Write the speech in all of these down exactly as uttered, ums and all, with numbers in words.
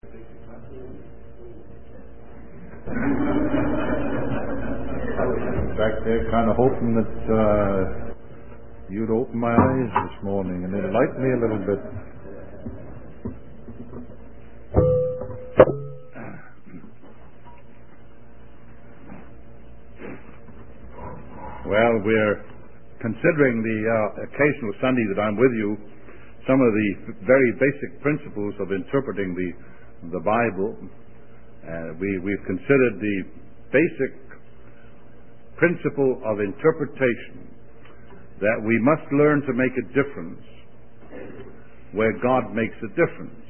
Back there kind of hoping that uh, you'd open my eyes this morning and enlighten me a little bit. Well, we're considering the uh, occasional Sunday that I'm with you, some of the very basic principles of interpreting the, the Bible. Uh, we, we've considered the basic principle of interpretation, that we must learn to make a difference where God makes a difference.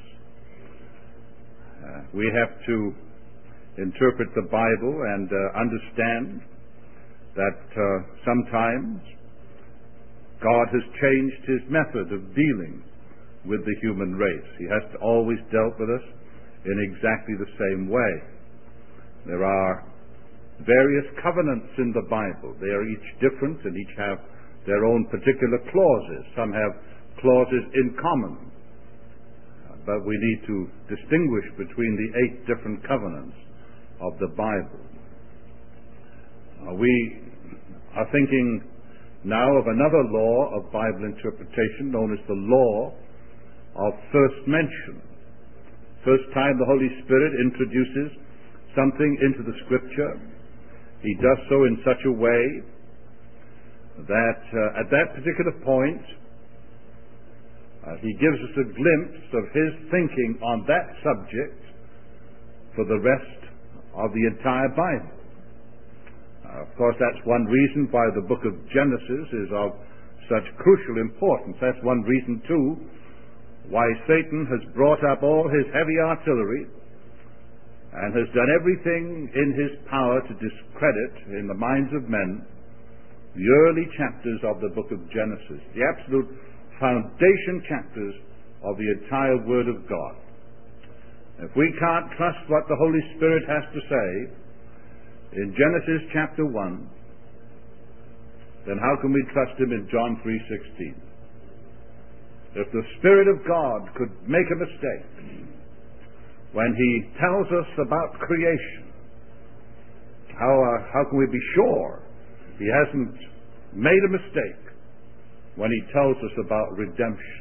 Uh, we have to interpret the Bible and uh, understand that uh, sometimes God has changed his method of dealing with the human race. He has always dealt with us in exactly the same way. There are various covenants in the Bible. They are each different and each have their own particular clauses. Some have clauses in common. But we need to distinguish between the eight different covenants of the Bible. Uh, we are thinking now of another law of Bible interpretation known as the law of first mention. First time the Holy Spirit introduces something into the Scripture, he does so in such a way that uh, at that particular point uh, he gives us a glimpse of his thinking on that subject for the rest of the entire Bible. Uh, of course, that's one reason why the book of Genesis is of such crucial importance. That's one reason, too, why Satan has brought up all his heavy artillery and has done everything in his power to discredit in the minds of men the early chapters of the book of Genesis, the absolute foundation chapters of the entire Word of God. If we can't trust what the Holy Spirit has to say in Genesis chapter one, then how can we trust him in John three sixteen? If the Spirit of God could make a mistake when he tells us about creation, how, uh, how can we be sure he hasn't made a mistake when he tells us about redemption?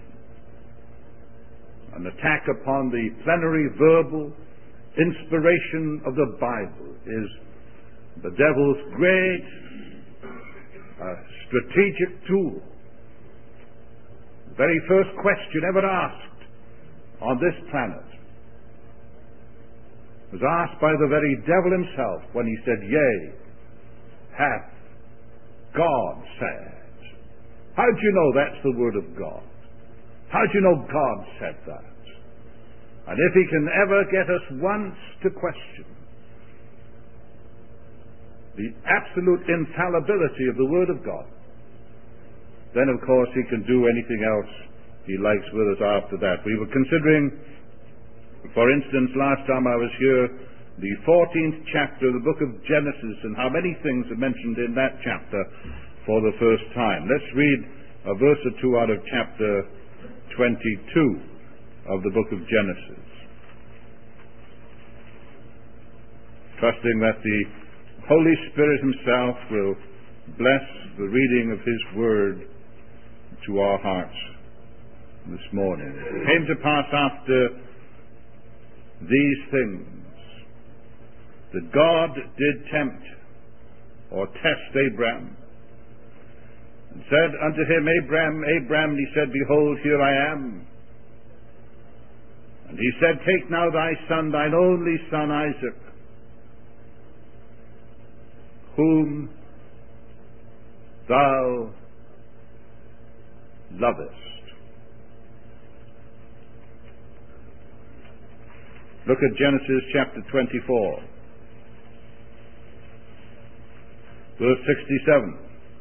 An attack upon the plenary verbal inspiration of the Bible is the devil's great uh, strategic tool. The very first question ever asked on this planet was asked by the very devil himself when he said, "Yea, hath God said." How do you know that's the word of God? How do you know God said that? And if he can ever get us once to question the absolute infallibility of the Word of God, then of course he can do anything else he likes with us after that. We were considering, for instance, last time I was here, the fourteenth chapter of the book of Genesis and how many things are mentioned in that chapter for the first time. Let's read a verse or two out of chapter twenty-two of the book of Genesis, trusting that the Holy Spirit himself will bless the reading of his word to our hearts this morning. It came to pass after these things that God did tempt or test Abraham, and said unto him, Abraham, Abraham, and he said, Behold, here I am. And he said, Take now thy son, thine only son Isaac, whom thou lovest. Look at Genesis chapter twenty-four, verse sixty-seven.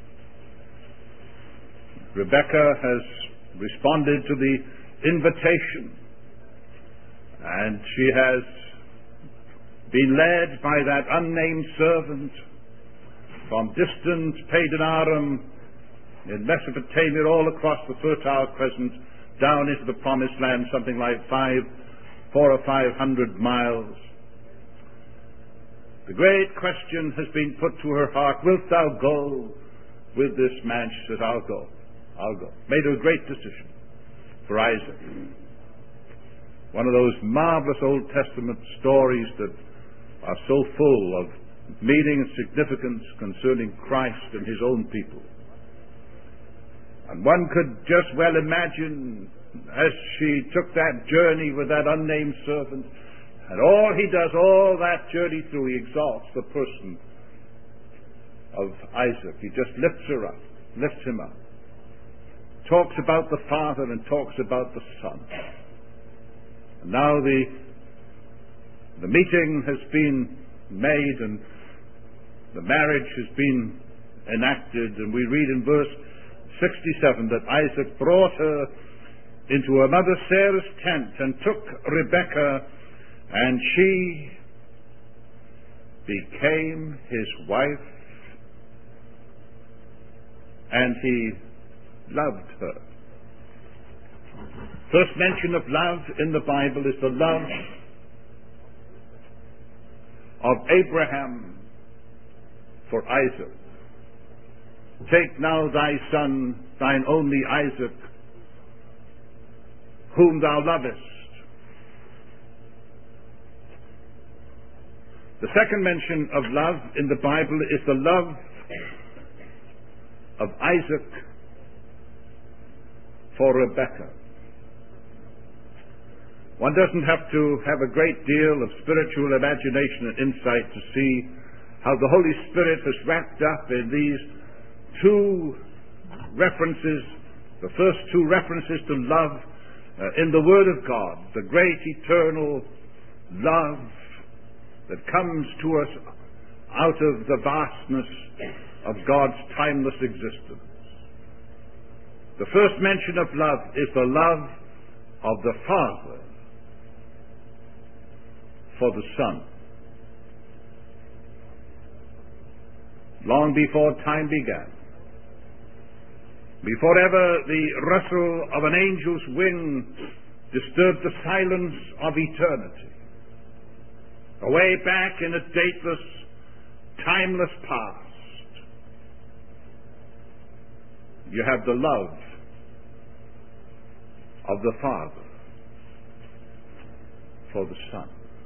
Rebekah has responded to the invitation, and she has been led by that unnamed servant from distant Padan Aram in Mesopotamia all across the Fertile Crescent down into the Promised Land, something like five four or five hundred miles. The great question has been put to her heart, wilt thou go with this man? She says, I'll go. I'll go. Made a great decision for Isaac. One of those marvelous Old Testament stories that are so full of meaning and significance concerning Christ and his own people. And one could just well imagine as she took that journey with that unnamed servant, and all he does, all that journey through, he exalts the person of Isaac. He just lifts her up, lifts him up. Talks about the Father and talks about the Son. And now the, the meeting has been made and the marriage has been enacted, and we read in verse sixty-seven that Isaac brought her into her mother Sarah's tent and took Rebekah, and she became his wife, and he loved her. First mention of love in the Bible is the love of Abraham for Isaac. Take now thy son, thine only Isaac, whom thou lovest. The second mention of love in the Bible is the love of Isaac for Rebekah. One doesn't have to have a great deal of spiritual imagination and insight to see how the Holy Spirit has wrapped up in these two references, the first two references to love uh, in the Word of God, the great eternal love that comes to us out of the vastness of God's timeless existence. The first mention of love is the love of the Father for the Son. Long before time began, before ever the rustle of an angel's wing disturbed the silence of eternity, away back in a dateless, timeless past, you have the love of the Father for the Son.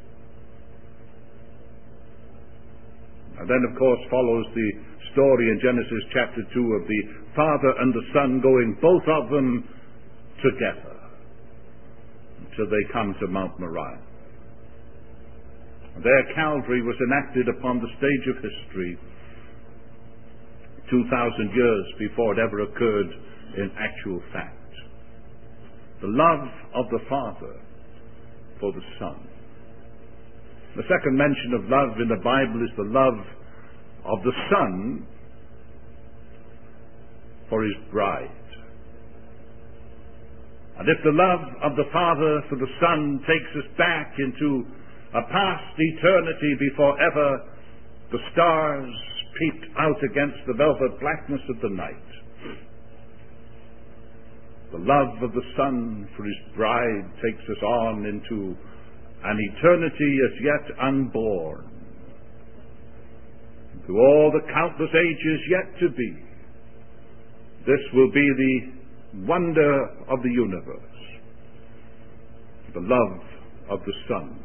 And then, of course, follows the story in Genesis chapter two of the Father and the Son going, both of them, together until they come to Mount Moriah. There Calvary was enacted upon the stage of history two thousand years before it ever occurred in actual fact. The love of the Father for the Son. The second mention of love in the Bible is the love of the Son for his bride. And if the love of the Father for the Son takes us back into a past eternity before ever the stars peeped out against the velvet blackness of the night, the love of the Son for his bride takes us on into an eternity as yet unborn, through all the countless ages yet to be. This will be the wonder of the universe, the love of the Son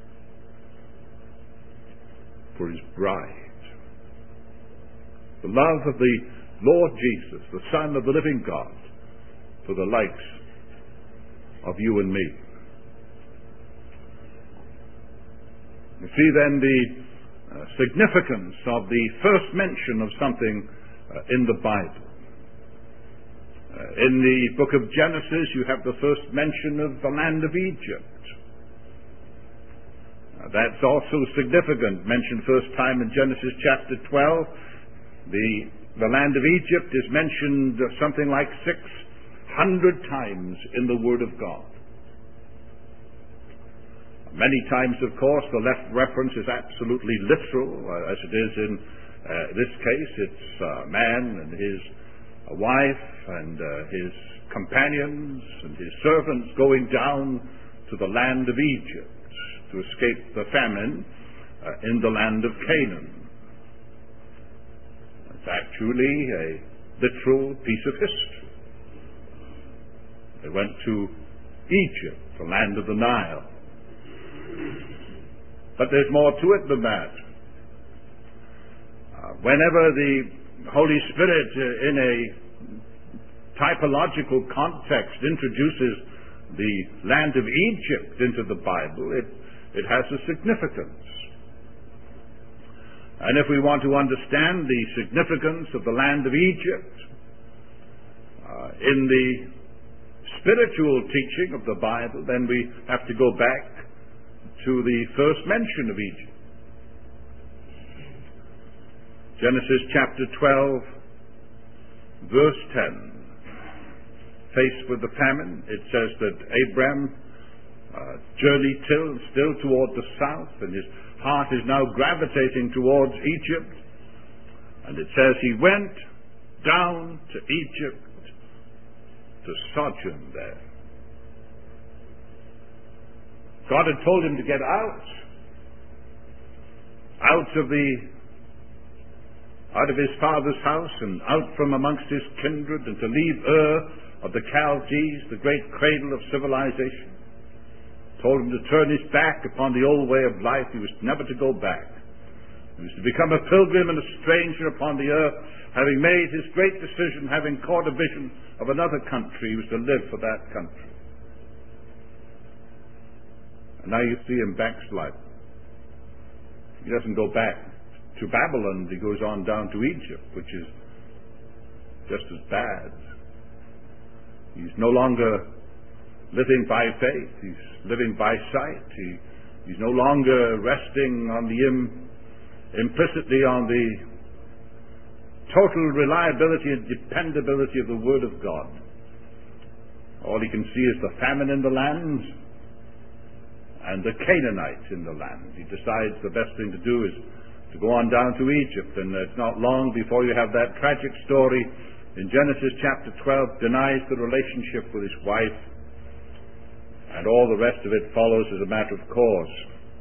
for his bride, the love of the Lord Jesus, the Son of the living God, for the likes of you and me. You see then the uh, significance of the first mention of something uh, in the Bible. Uh, in the book of Genesis, you have the first mention of the land of Egypt. Uh, that's also significant, mentioned first time in Genesis chapter twelve. The, the land of Egypt is mentioned uh, something like six hundred times in the Word of God. Many times, of course, the left reference is absolutely literal, uh, as it is in uh, this case. It's a uh, man and his uh, wife and uh, his companions and his servants going down to the land of Egypt to escape the famine uh, in the land of Canaan. It's actually a literal piece of history. They went to Egypt, the land of the Nile. But there's more to it than that. Uh, whenever the Holy Spirit uh, in a typological context introduces the land of Egypt into the Bible, it, it has a significance. And if we want to understand the significance of the land of Egypt uh, in the spiritual teaching of the Bible, then we have to go back to the first mention of Egypt. Genesis chapter twelve, verse ten. Faced with the famine, it says that Abraham uh, journeyed till, still toward the south, and his heart is now gravitating towards Egypt. And it says he went down to Egypt to sojourn there. God had told him to get out, out of the, out of his father's house and out from amongst his kindred, and to leave Ur of the Chaldees, the great cradle of civilization. Told him to turn his back upon the old way of life. He was never to go back. He was to become a pilgrim and a stranger upon the earth, having made his great decision, having caught a vision of another country. He was to live for that country. And now you see him backslide. He doesn't go back to Babylon. He goes on down to Egypt, which is just as bad. He's no longer living by faith. He's living by sight. He, he's no longer resting on the im, implicitly on the total reliability and dependability of the Word of God. All he can see is the famine in the land and the Canaanites in the land. He decides the best thing to do is to go on down to Egypt, and it's not long before you have that tragic story in Genesis chapter twelve, denies the relationship with his wife, and all the rest of it follows as a matter of course.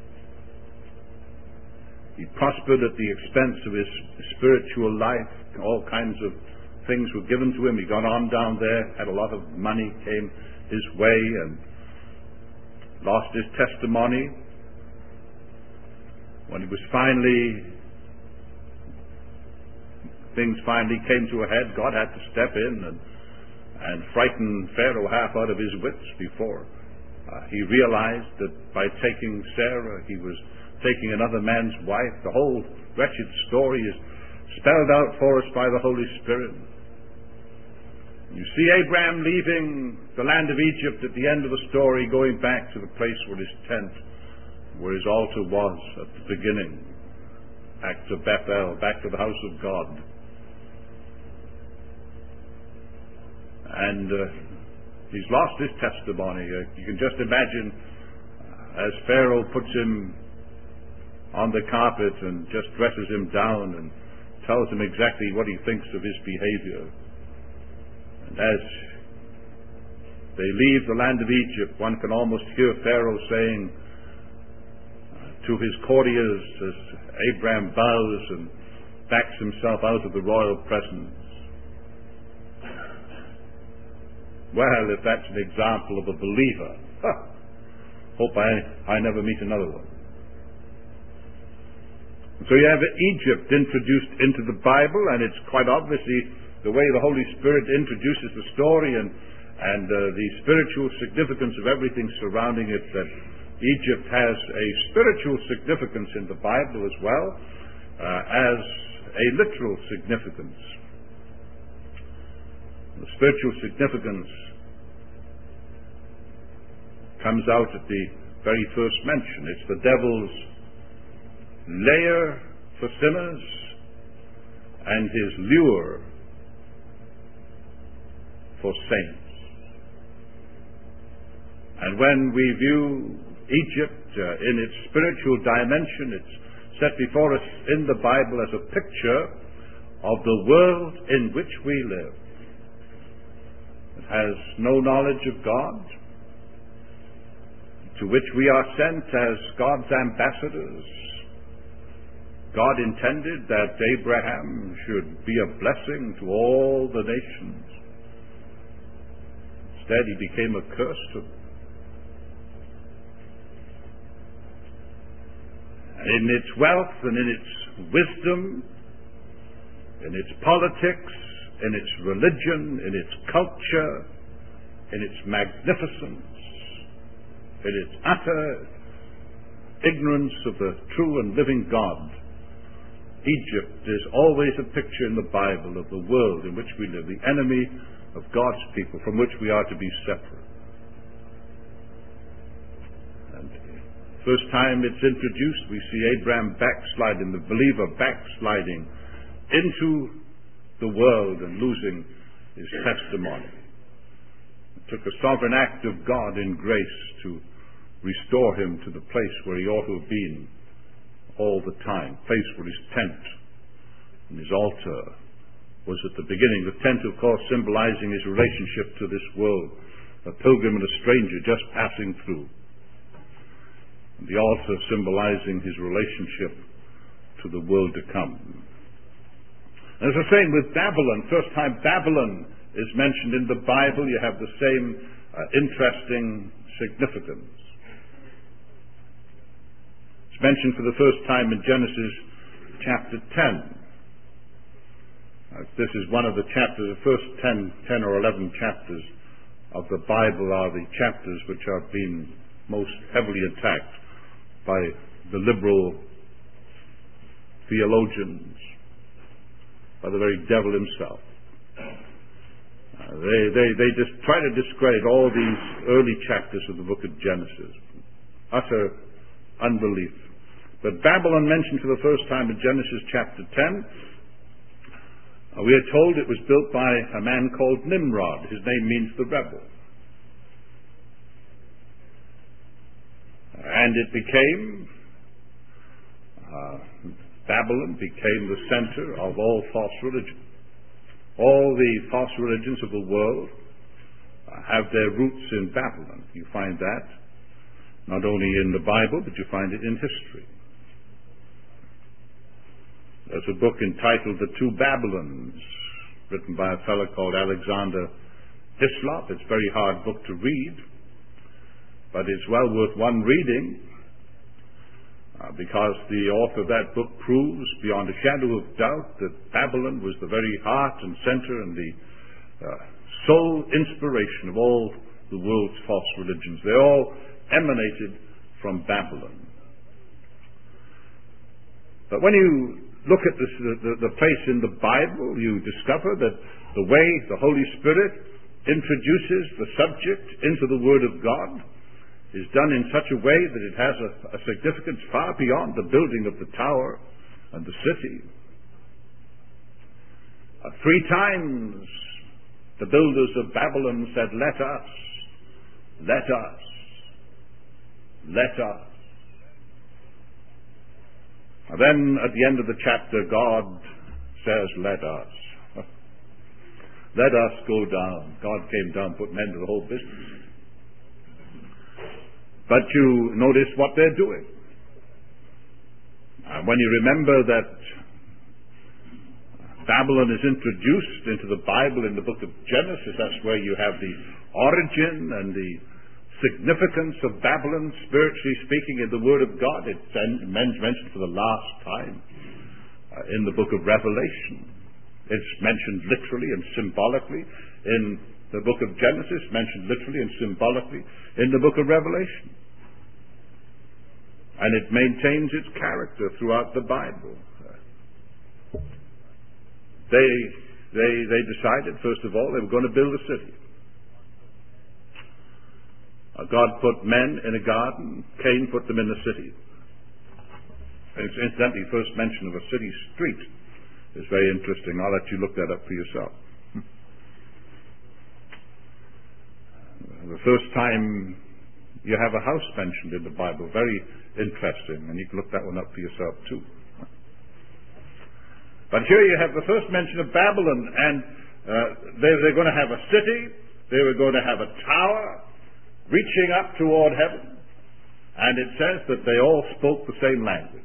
He prospered at the expense of his spiritual life. All kinds of things were given to him. He got on down there, had a lot of money, came his way, and lost his testimony. When he was finally, things finally came to a head, God had to step in and, and frighten Pharaoh half out of his wits before. Uh, he realized that by taking Sarah, he was taking another man's wife. The whole wretched story is spelled out for us by the Holy Spirit. You see Abraham leaving the land of Egypt at the end of the story, going back to the place where his tent, where his altar was at the beginning, back to Bethel, back to the house of God. And uh, he's lost his testimony. Uh, you can just imagine uh, as Pharaoh puts him on the carpet and just dresses him down and tells him exactly what he thinks of his behavior. And as they leave the land of Egypt, one can almost hear Pharaoh saying uh, to his courtiers as Abraham bows and backs himself out of the royal presence, well, if that's an example of a believer, huh, hope I, I never meet another one. So you have Egypt introduced into the Bible, and it's quite obviously the way the Holy Spirit introduces the story and, and uh, the spiritual significance of everything surrounding it, that Egypt has a spiritual significance in the Bible as well uh, as a literal significance. The spiritual significance comes out at the very first mention. It's the devil's lair for sinners and his lure for saints. And when we view Egypt uh, in its spiritual dimension, it's set before us in the Bible as a picture of the world in which we live. It has no knowledge of God. to which we are sent as God's ambassadors. God intended that Abraham should be a blessing to all the nations. Instead, he became a curse to them. In its wealth and in its wisdom, in its politics, in its religion, in its culture, in its magnificence, in its utter ignorance of the true and living God, Egypt is always a picture in the Bible of the world in which we live, the enemy of God's people from which we are to be separate. And the first time it's introduced, we see Abraham backsliding, the believer backsliding into the world and losing his testimony. It took a sovereign act of God in grace to restore him to the place where he ought to have been all the time, place where his tent and his altar was at the beginning. The tent, of course, symbolizing his relationship to this world, a pilgrim and a stranger just passing through. And the altar symbolizing his relationship to the world to come. And as I say, with Babylon, first time Babylon is mentioned in the Bible, you have the same uh, interesting significance. It's mentioned for the first time in Genesis chapter ten. Uh, this is one of the chapters, the first ten, ten or eleven chapters of the Bible are the chapters which have been most heavily attacked by the liberal theologians, by the very devil himself. Uh, they, they, they just try to discredit all these early chapters of the book of Genesis. Utter unbelief. But Babylon, mentioned for the first time in Genesis chapter ten, uh, we are told it was built by a man called Nimrod. His name means the rebel. And it became, uh, Babylon became the center of all false religion. All the false religions of the world uh, have their roots in Babylon. You find that not only in the Bible, but you find it in history. There's a book entitled The Two Babylons, written by a fellow called Alexander Hislop. It's a very hard book to read, but it's well worth one reading, uh, because the author of that book proves beyond a shadow of doubt that Babylon was the very heart and center and the uh, sole inspiration of all the world's false religions. They all emanated from Babylon. But when you look at this, the, the place in the Bible, you discover that the way the Holy Spirit introduces the subject into the Word of God is done in such a way that it has a, a significance far beyond the building of the tower and the city. Uh, three times the builders of Babylon said, "Let us, let us, let us." And then at the end of the chapter, God says, "Let us. Let us go down." God came down, put an end to the whole business. But you notice what they're doing. Uh, when you remember that Babylon is introduced into the Bible in the book of Genesis, that's where you have the origin and the significance of Babylon, spiritually speaking, in the Word of God. It's mentioned for the last time uh, in the book of Revelation. It's mentioned literally and symbolically in the book of Genesis, mentioned literally and symbolically in the book of Revelation. And it maintains its character throughout the Bible. They, they, they decided, first of all, they were going to build a city. God put men in a garden, Cain put them in a city. And incidentally, the first mention of a city street is very interesting. I'll let you look that up for yourself. The first time you have a house mentioned in the Bible, very interesting, and you can look that one up for yourself too. But here you have the first mention of Babylon, and uh, they, they're going to have a city, they were going to have a tower reaching up toward heaven, And it says that they all spoke the same language.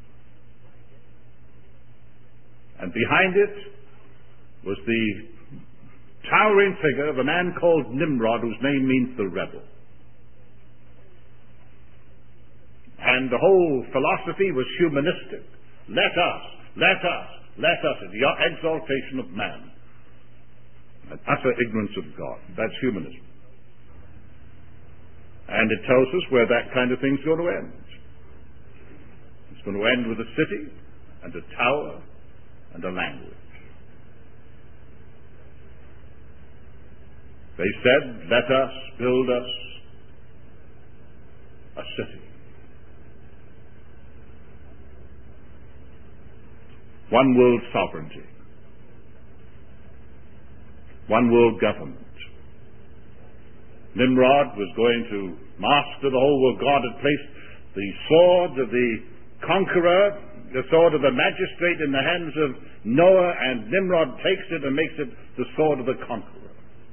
And behind it was the towering figure of a man called Nimrod, whose name means the rebel. And the whole philosophy was humanistic. Let us, let us, let us, the exaltation of man. An utter ignorance of God. That's humanism. And it tells us where that kind of thing's going to end. It's going to end with a city and a tower and a language. They said, let us build us a city. One world sovereignty. One world government. Nimrod was going to master the whole world. God had placed the sword of the conqueror, the sword of the magistrate in the hands of Noah, and Nimrod takes it and makes it the sword of the conqueror.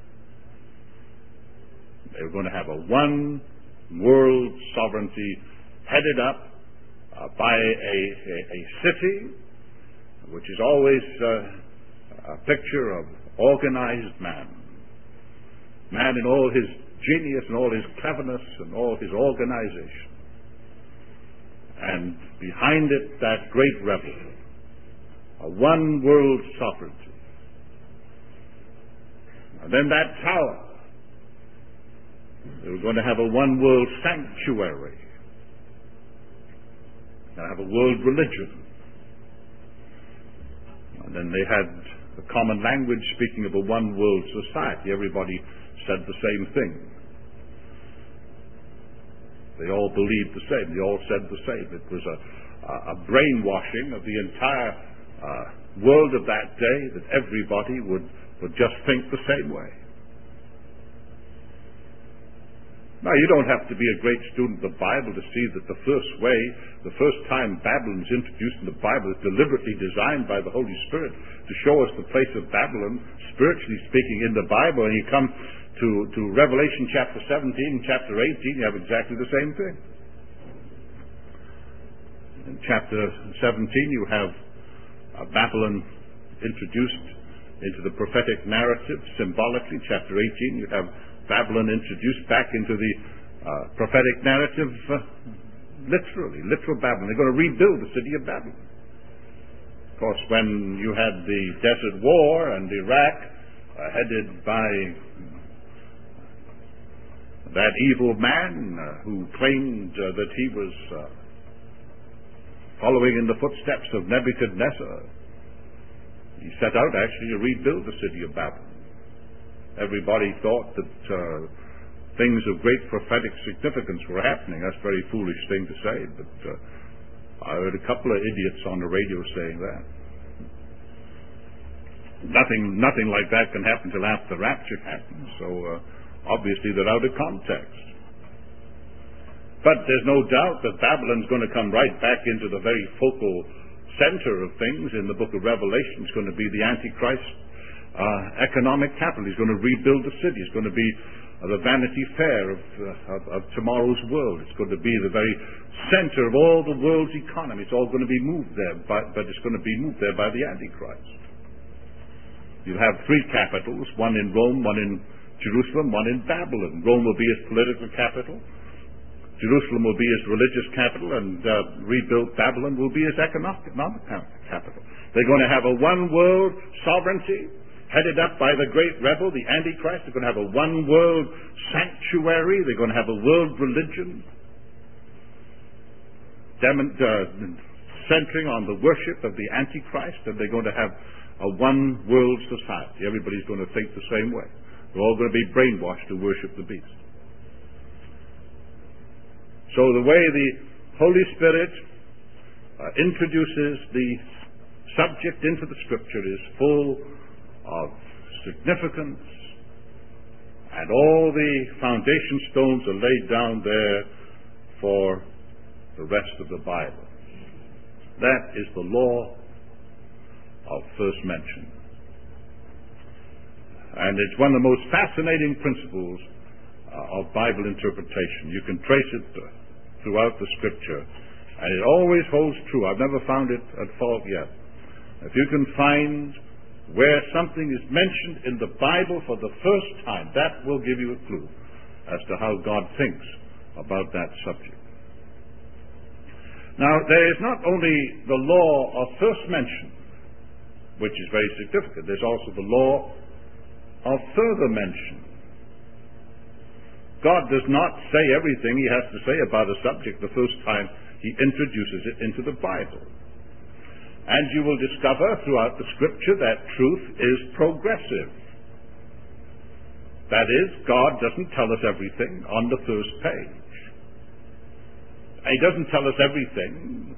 They were going to have a one world sovereignty headed up uh, by a, a, a city, which is always uh, a picture of organized man. Man in all his genius and all his cleverness and all his organization. And behind it, that great rebel, a one world sovereignty. And then that tower, they were going to have a one world sanctuary. They have a world religion. And then they had a common language, speaking of a one world society. Everybody said the same thing. They all believed the same. They all said the same. It was a, a brainwashing of the entire uh, world of that day, that everybody would, would just think the same way. Now, you don't have to be a great student of the Bible to see that the first way, the first time Babylon is introduced in the Bible is deliberately designed by the Holy Spirit to show us the place of Babylon, spiritually speaking, in the Bible. And you come to, to Revelation chapter seventeen and chapter eighteen, you have exactly the same thing. In chapter seventeen, you have uh, Babylon introduced into the prophetic narrative symbolically. Chapter eighteen, you have Babylon introduced back into the uh, prophetic narrative uh, literally, literal Babylon. They're going to rebuild the city of Babylon. Of course, when you had the Desert War and Iraq uh, headed by that evil man uh, who claimed uh, that he was uh, following in the footsteps of Nebuchadnezzar, he set out actually to rebuild the city of Babylon. Everybody thought that uh, things of great prophetic significance were happening. That's a very foolish thing to say, but uh, I heard a couple of idiots on the radio saying that. Nothing, nothing like that can happen till after the rapture happens, so uh, obviously they're out of context. But there's no doubt that Babylon's going to come right back into the very focal center of things in the book of Revelation. It's going to be the Antichrist Uh, economic capital. He's going to rebuild the city. It's going to be uh, the Vanity Fair of, uh, of, of tomorrow's world. It's going to be the very center of all the world's economy. It's all going to be moved there, by, but it's going to be moved there by the Antichrist. You'll have three capitals, one in Rome, one in Jerusalem, one in Babylon. Rome will be his political capital. Jerusalem will be his religious capital, and uh, rebuilt Babylon will be his economic, economic capital. They're going to have a one world sovereignty headed up by the great rebel, the Antichrist. They're going to have a one world sanctuary. They're going to have a world religion demon, uh, centering on the worship of the Antichrist, and they're going to have a one world society. Everybody's going to think the same way. They're all going to be brainwashed to worship the beast. So the way the Holy Spirit uh, introduces the subject into the Scripture is full of significance, and all the foundation stones are laid down there for the rest of the Bible. That is the law of first mention. And it's one of the most fascinating principles uh, of Bible interpretation. You can trace it uh, throughout the Scripture, and it always holds true. I've never found it at fault yet. If you can find where something is mentioned in the Bible for the first time, that will give you a clue as to how God thinks about that subject. Now, there is not only the law of first mention, which is very significant. There's also the law of further mention. God does not say everything he has to say about a subject the first time he introduces it into the Bible. And you will discover throughout the Scripture that truth is progressive. That is, God doesn't tell us everything on the first page. He doesn't tell us everything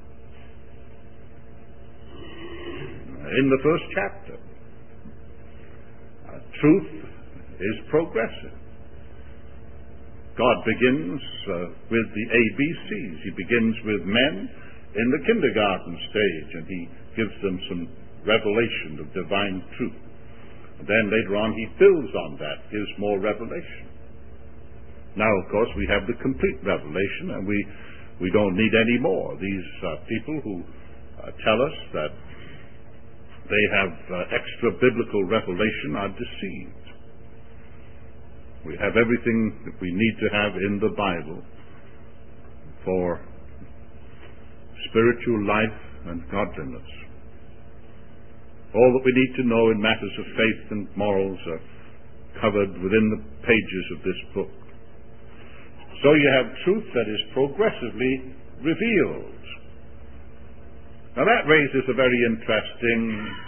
in the first chapter. Uh, truth is progressive. God begins uh, with the A B Cs. He begins with men in the kindergarten stage, and he gives them some revelation of divine truth. And then later on he builds on that, gives more revelation. Now, of course, we have the complete revelation, and we, we don't need any more. These uh, people who uh, tell us that they have uh, extra biblical revelation are deceived. We have everything that we need to have in the Bible for spiritual life and godliness. All that we need to know in matters of faith and morals are covered within the pages of this book. So you have truth that is progressively revealed. Now that raises a very interesting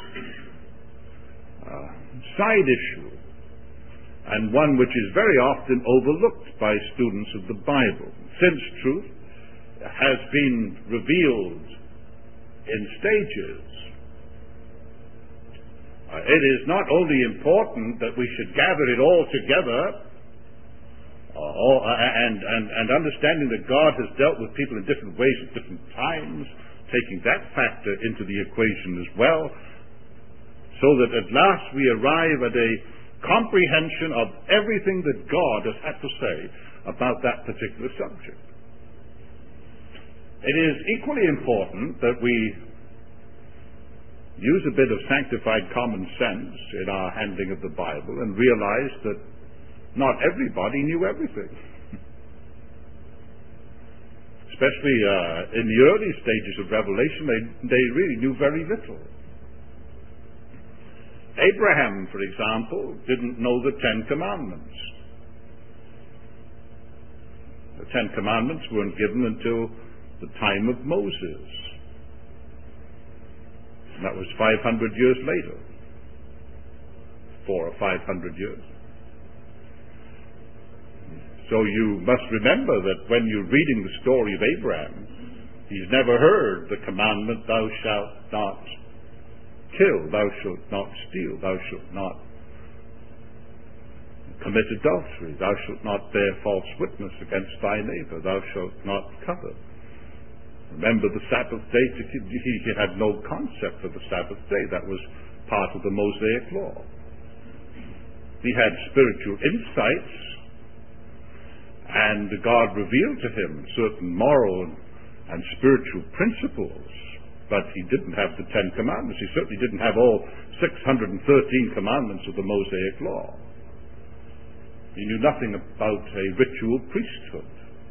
uh, side issue, and one which is very often overlooked by students of the Bible. Since truth has been revealed in stages, uh, it is not only important that we should gather it all together, uh, all, uh, and, and, and understanding that God has dealt with people in different ways at different times, taking that factor into the equation as well, so that at last we arrive at a comprehension of everything that God has had to say about that particular subject. It is equally important that we use a bit of sanctified common sense in our handling of the Bible and realize that not everybody knew everything. Especially uh, in the early stages of Revelation, they, they really knew very little. Abraham, for example, didn't know the Ten Commandments. The Ten Commandments weren't given until the time of Moses. And that was five hundred years later. Four or five hundred years. So you must remember that when you're reading the story of Abraham, he's never heard the commandment, thou shalt not kill, thou shalt not steal, thou shalt not commit adultery, thou shalt not bear false witness against thy neighbor, thou shalt not covet. Remember the Sabbath day, he had no concept of the Sabbath day. That was part of the Mosaic law. He had spiritual insights, and God revealed to him certain moral and spiritual principles, but he didn't have the Ten Commandments. He certainly didn't have all six hundred thirteen commandments of the Mosaic law. He knew nothing about a ritual priesthood.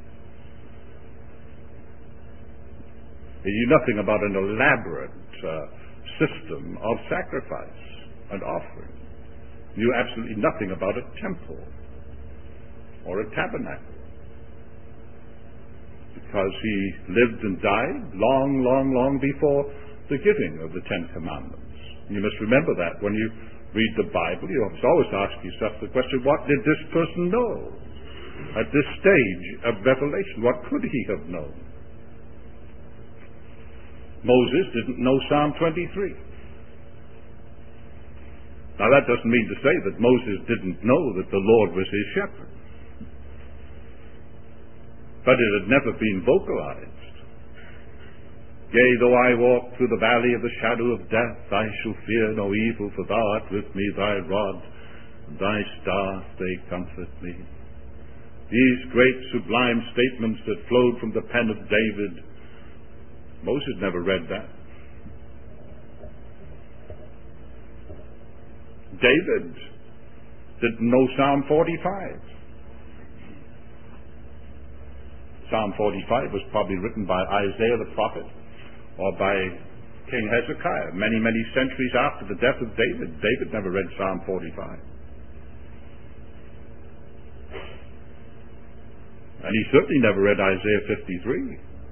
He knew nothing about an elaborate uh, system of sacrifice and offering. He knew absolutely nothing about a temple or a tabernacle, because he lived and died long, long, long before the giving of the Ten Commandments. You must remember that when you read the Bible. You must always ask yourself the question, what did this person know at this stage of revelation? What could he have known? Moses didn't know Psalm twenty-three. Now that doesn't mean to say that Moses didn't know that the Lord was his shepherd, but it had never been vocalized. Yea, though I walk through the valley of the shadow of death, I shall fear no evil, for thou art with me, thy rod and thy staff, they comfort me. these great sublime statements that flowed from the pen of David. Moses never read that. David didn't know Psalm forty-five. Psalm forty-five was probably written by Isaiah the prophet or by King Hezekiah many, many centuries after the death of David. David never read Psalm forty-five. And he certainly never read Isaiah fifty-three.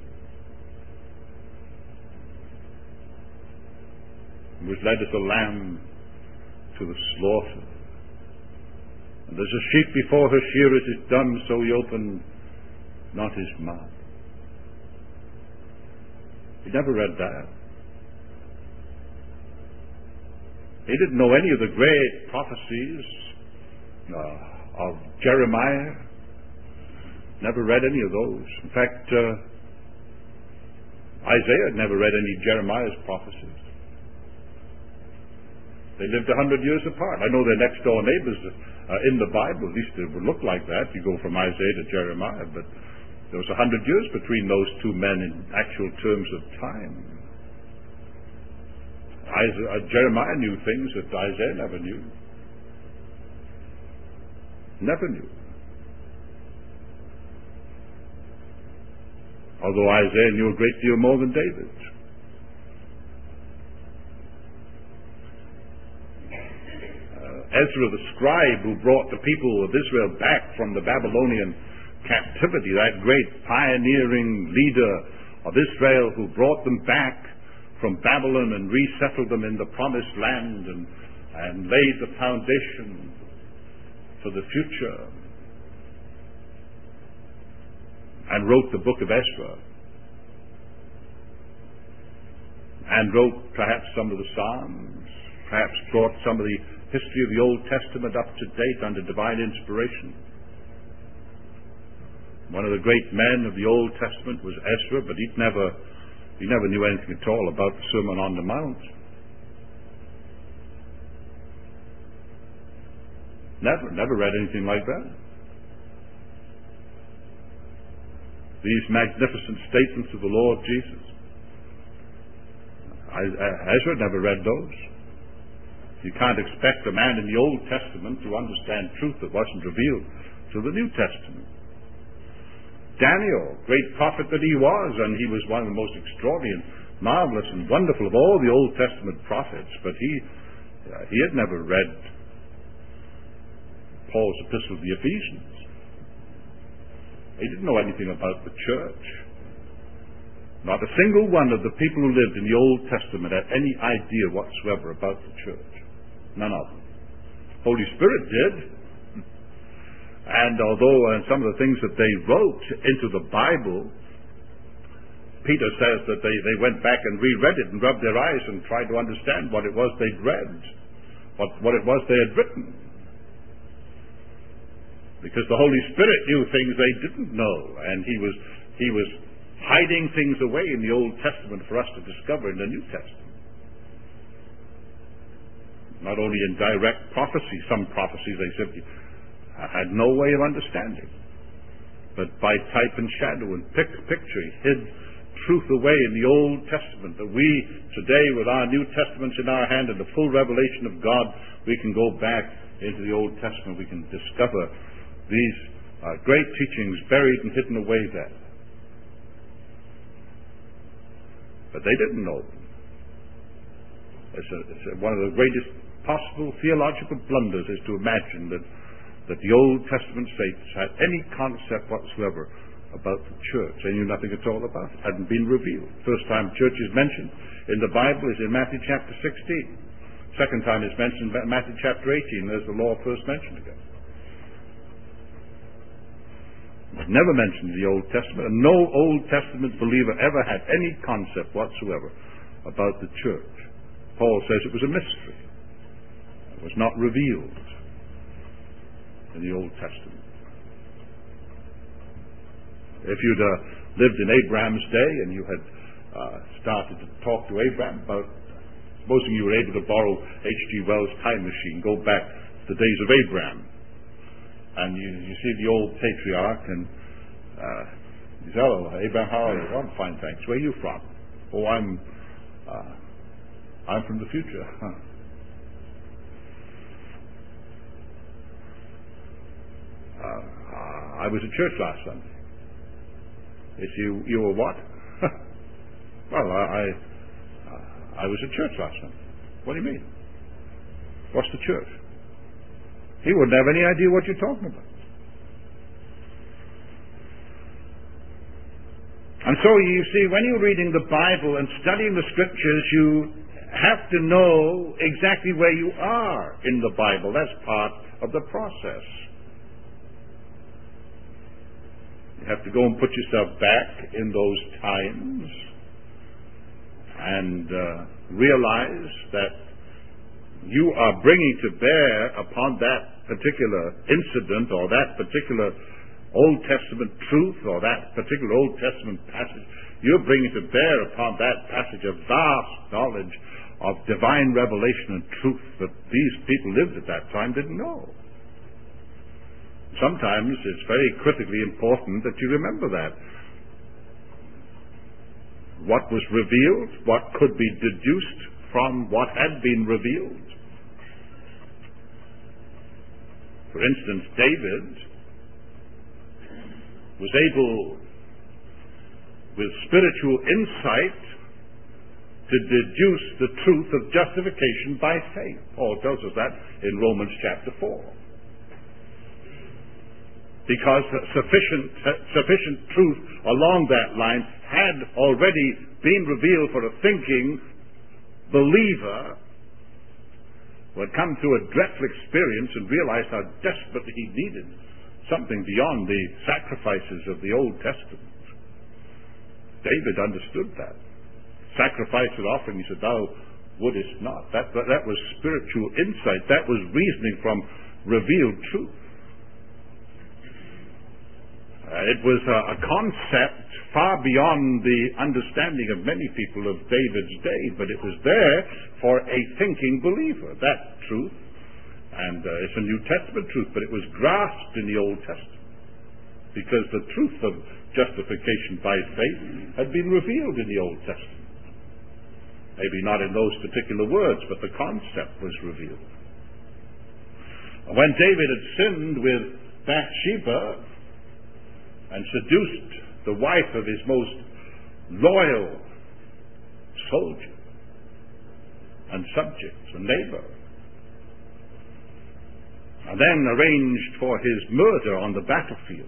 He was led as a lamb to the slaughter. And as a sheep before her shearers is dumb, so he opened not his mouth. He never read that. He didn't know any of the great prophecies uh, of Jeremiah. Never read any of those. In fact, uh, Isaiah never read any Jeremiah's prophecies. They lived a hundred years apart. I know they're next door neighbors uh, in the Bible. At least it would look like that. You go from Isaiah to Jeremiah, but there was a hundred years between those two men in actual terms of time. Isaiah, uh, Jeremiah knew things that Isaiah never knew. Never knew. Although Isaiah knew a great deal more than David. Ezra the scribe, who brought the people of Israel back from the Babylonian captivity, that great pioneering leader of Israel who brought them back from Babylon and resettled them in the promised land and, and laid the foundation for the future, and wrote the book of Ezra, and wrote perhaps some of the Psalms, perhaps brought some of the history of the Old Testament up to date under divine inspiration. One of the great men of the Old Testament was Ezra, but he never he never knew anything at all about the Sermon on the Mount. Never, never read anything like that. These magnificent statements of the Lord Jesus. Ezra never read those. You can't expect a man in the Old Testament to understand truth that wasn't revealed to the New Testament. Daniel, great prophet that he was, and he was one of the most extraordinary and marvelous and wonderful of all the Old Testament prophets, but he uh, he had never read Paul's epistle to the Ephesians. He didn't know anything about the church. Not a single one of the people who lived in the Old Testament had any idea whatsoever about the church. None of them. Holy Spirit did. And although uh, some of the things that they wrote into the Bible, Peter says that they, they went back and reread it and rubbed their eyes and tried to understand what it was they'd read, what, what it was they had written. Because the Holy Spirit knew things they didn't know, and he was, he was hiding things away in the Old Testament for us to discover in the New Testament. Not only in direct prophecy, some prophecies they simply had no way of understanding, but by type and shadow and pic- picture, he hid truth away in the Old Testament, that we today, with our New Testaments in our hand and the full revelation of God, we can go back into the Old Testament. We can discover these uh, great teachings buried and hidden away there. But they didn't know them. It's, a, it's a, one of the greatest possible theological blunders is to imagine that, that the Old Testament saints had any concept whatsoever about the church. They knew nothing at all about it. It hadn't been revealed. First time church is mentioned in the Bible is in Matthew chapter sixteen. Second time it's mentioned in Matthew chapter eighteen. There's the law first mentioned again. It's never mentioned in the Old Testament, and no Old Testament believer ever had any concept whatsoever about the church. Paul says it was a mystery. It was not revealed in the Old Testament. If you'd uh, lived in Abraham's day and you had uh, started to talk to Abraham about, supposing you were able to borrow H G Wells' time machine, go back to the days of Abraham, And you, you see the old patriarch, and uh, he says, "Hello, Abraham, how are you?" "Oh, I'm fine, thanks. Where are you from?" "Oh, I'm, uh, I'm from the future." Huh. Uh, I was at church last Sunday. Yes, you, you were what? Well, I, I, uh, I was at church last Sunday. What do you mean? What's the church? He wouldn't have any idea what you're talking about. And so you see, when you're reading the Bible and studying the Scriptures, you have to know exactly where you are in the Bible. That's part of the process. You have to go and put yourself back in those times and uh, realize that you are bringing to bear upon that particular incident or that particular Old Testament truth or that particular Old Testament passage, you're bringing to bear upon that passage a vast knowledge of divine revelation and truth that these people lived at that time didn't know. Sometimes it's very critically important that you remember that. What was revealed, what could be deduced from what had been revealed. For instance, David was able, with spiritual insight, to deduce the truth of justification by faith. Paul tells us that in Romans chapter four. Because sufficient, sufficient truth along that line had already been revealed for a thinking believer who had come through a dreadful experience and realized how desperately he needed something beyond the sacrifices of the Old Testament. David understood that. Sacrifice and offering, he said, "Thou wouldest not." That, that, that was spiritual insight. That was reasoning from revealed truth. Uh, it was a, a concept far beyond the understanding of many people of David's day, but it was there for a thinking believer, that truth. And uh, it's a New Testament truth, but it was grasped in the Old Testament because the truth of justification by faith had been revealed in the Old Testament. Maybe not in those particular words, but the concept was revealed. When David had sinned with Bathsheba and seduced the wife of his most loyal soldier and subject and neighbor, and then arranged for his murder on the battlefield,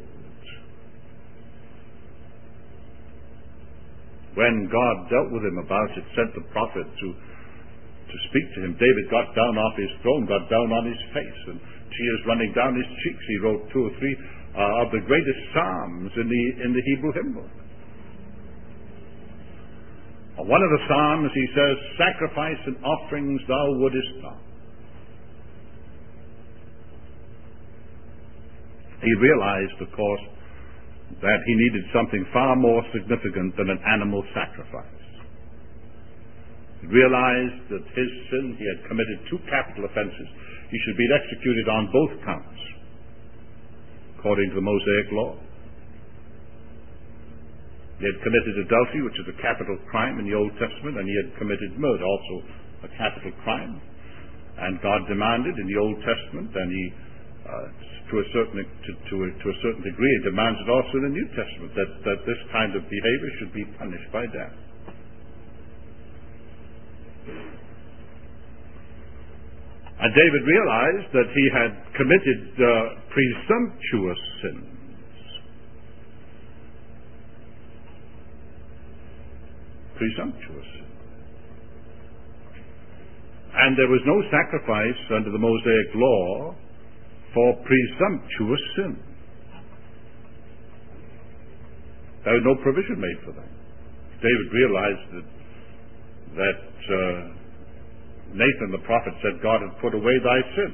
when God dealt with him about it, sent the prophet to, to speak to him, David got down off his throne, got down on his face, and tears running down his cheeks. He wrote two or three uh, of the greatest psalms in the in the Hebrew hymn book. On one of the psalms he says, "Sacrifice and offerings thou wouldest not." He realized, of course, that he needed something far more significant than an animal sacrifice. He realized that his sin, he had committed two capital offenses. He should be executed on both counts, according to the Mosaic law. He had committed adultery, which is a capital crime in the Old Testament, and he had committed murder, also a capital crime. And God demanded in the Old Testament, and he uh, to a certain to, to, a, to a certain degree, it demands it also in the New Testament, that, that this kind of behavior should be punished by death. And David realized that he had committed uh, presumptuous sins. Presumptuous. And there was no sacrifice under the Mosaic law for presumptuous sin. There was no provision made for that. David realized that that uh, Nathan the prophet said God had put away thy sin.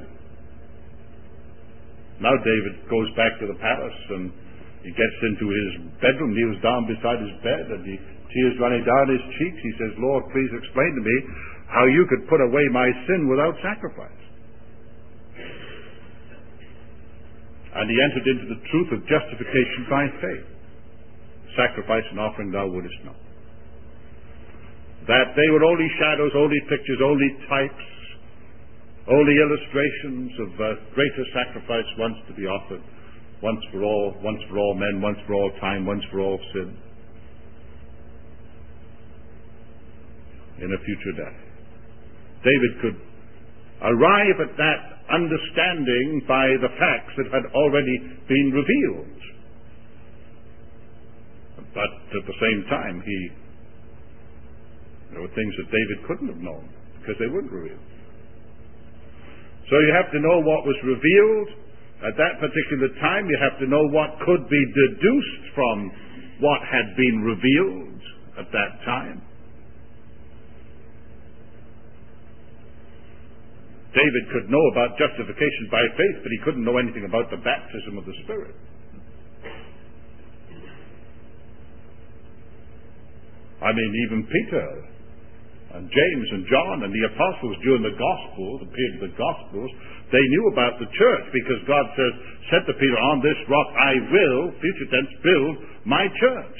Now David goes back to the palace and he gets into his bedroom, kneels down beside his bed, and he, tears running down his cheeks. He says, "Lord, please explain to me how you could put away my sin without sacrifice." And he entered into the truth of justification by faith. Sacrifice and offering thou wouldest not. That they were only shadows, only pictures, only types, only illustrations of uh, greater sacrifice once to be offered, once for all, once for all men, once for all time, once for all sin, in a future day. David could arrive at that understanding by the facts that had already been revealed. But at the same time, he there were things that David couldn't have known because they weren't revealed. So you have to know what was revealed at that particular time. You have to know what could be deduced from what had been revealed at that time. David could know about justification by faith, but he couldn't know anything about the baptism of the Spirit. I mean, even Peter and James and John and the apostles during the Gospels, the period of the Gospels, they knew about the church because God says, said to Peter, on this rock I will, future tense, build my church.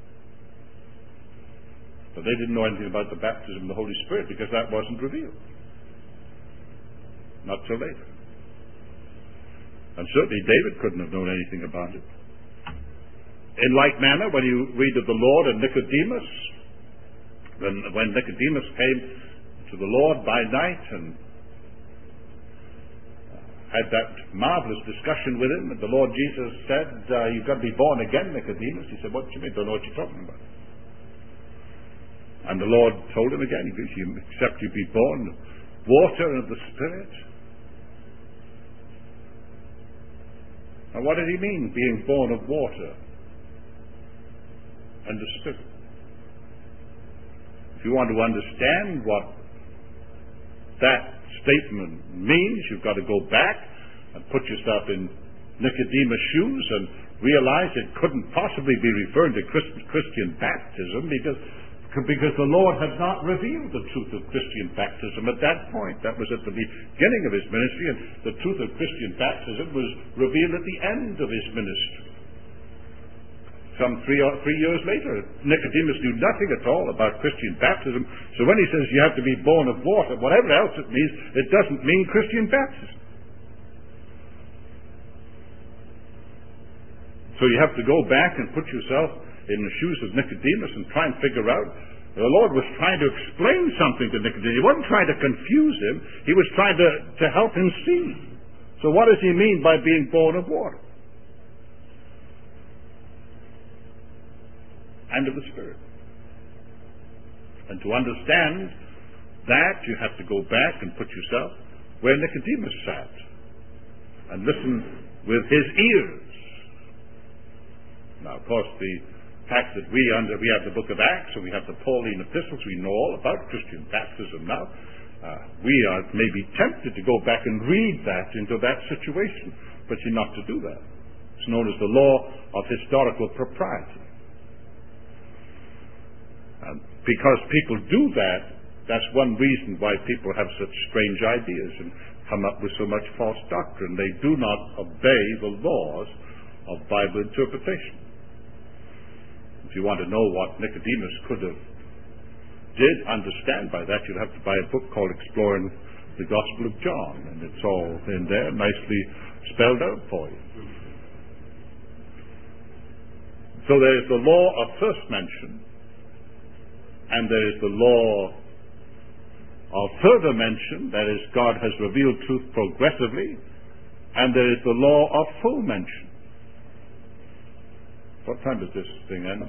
But they didn't know anything about the baptism of the Holy Spirit because that wasn't revealed. Not till later. And certainly David couldn't have known anything about it. In like manner, when you read of the Lord and Nicodemus, when, when Nicodemus came to the Lord by night and had that marvelous discussion with him, and the Lord Jesus said, uh, you've got to be born again, Nicodemus. He said, what do you mean? Don't know what you're talking about. And the Lord told him again, except you be born of water and of the Spirit. Now what did he mean, being born of water and the Spirit? If you want to understand what that statement means, you've got to go back and put yourself in Nicodemus' shoes and realize it couldn't possibly be referring to Christian baptism because, because the Lord had not revealed the truth of Christian baptism at that point. That was at the beginning of his ministry, and the truth of Christian baptism was revealed at the end of his ministry. Some three, or three years later, Nicodemus knew nothing at all about Christian baptism. So when he says you have to be born of water, whatever else it means, it doesn't mean Christian baptism. So you have to go back and put yourself in the shoes of Nicodemus and try and figure out. The Lord was trying to explain something to Nicodemus. He wasn't trying to confuse him. He was trying to, to help him see. So what does he mean by being born of water? And of the Spirit. And to understand that, you have to go back and put yourself where Nicodemus sat and listen with his ears. Now, of course, the fact that we under we have the book of Acts and we have the Pauline epistles, we know all about Christian baptism now. Uh, we are maybe tempted to go back and read that into that situation, but you're not to do that. It's known as the law of historical propriety. And because people do that, that's one reason why people have such strange ideas and come up with so much false doctrine. They do not obey the laws of Bible interpretation. If you want to know what Nicodemus could have did understand by that, you'd have to buy a book called Exploring the Gospel of John, and it's all in there, nicely spelled out for you. So there's the law of first mention, and there is the law of further mention, that is, God has revealed truth progressively, and there is the law of full mention. What time does this thing end?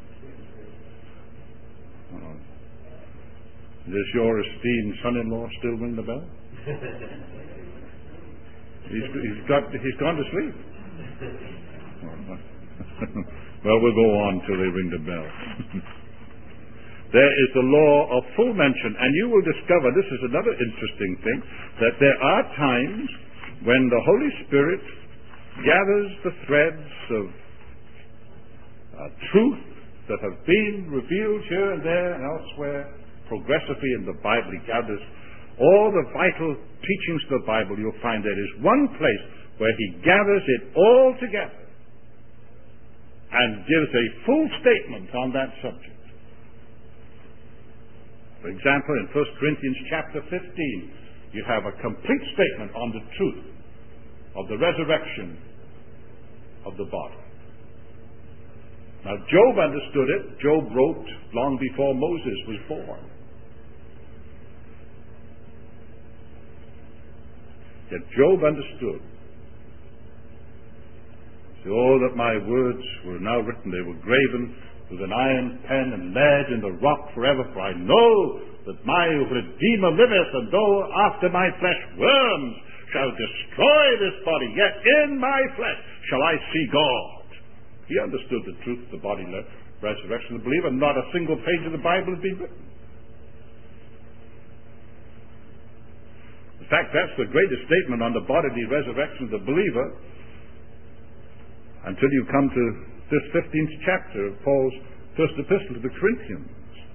Oh. Does your esteemed son-in-law still ring the bell? he's, he's got he's gone to sleep. Well, we'll go on till they ring the bell. There is the law of full mention, and you will discover, this is another interesting thing, that there are times when the Holy Spirit gathers the threads of uh, truth that have been revealed here and there and elsewhere progressively in the Bible. He gathers all the vital teachings of the Bible. You'll find there is one place where he gathers it all together and gives a full statement on that subject. For example, in First Corinthians chapter fifteen, you have a complete statement on the truth of the resurrection of the body. Now, Job understood it. Job wrote long before Moses was born. Yet Job understood. So, oh, that my words were now written. They were graven with an iron pen and laid in the rock forever. For I know that my Redeemer liveth, and though after my flesh worms shall destroy this body, yet in my flesh shall I see God. He understood the truth of the body resurrection of the believer. Not a single page of the Bible has been written. In fact, that's the greatest statement on the bodily resurrection of the believer until you come to this fifteenth chapter of Paul's first epistle to the Corinthians.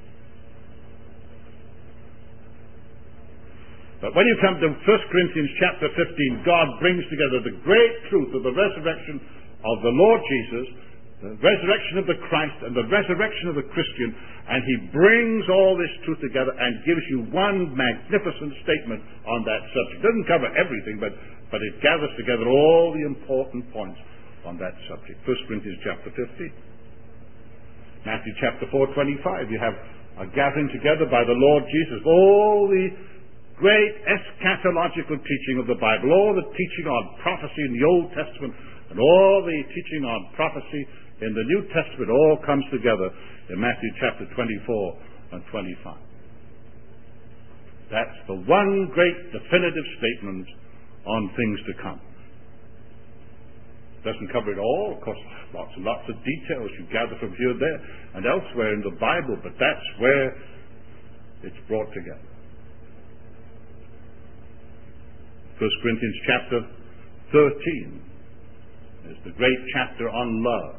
But when you come to First Corinthians chapter fifteen, God brings together the great truth of the resurrection of the Lord Jesus, the resurrection of the Christ, and the resurrection of the Christian, and he brings all this truth together and gives you one magnificent statement on that subject. It doesn't cover everything, but, but it gathers together all the important points on that subject. First Corinthians chapter fifteen. Matthew chapter four twenty-five. You have a gathering together by the Lord Jesus, all the great eschatological teaching of the Bible, all the teaching on prophecy in the Old Testament, and all the teaching on prophecy in the New Testament, all comes together in Matthew chapter twenty-four and twenty-five. That's the one great definitive statement on things to come. Doesn't cover it all, of course. Lots and lots of details you gather from here, there, and elsewhere in the Bible, but that's where it's brought together. First Corinthians chapter thirteen is the great chapter on love.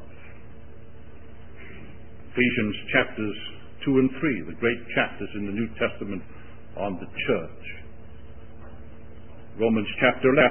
Ephesians chapters two and three, the great chapters in the New Testament on the church. Romans chapter eleven.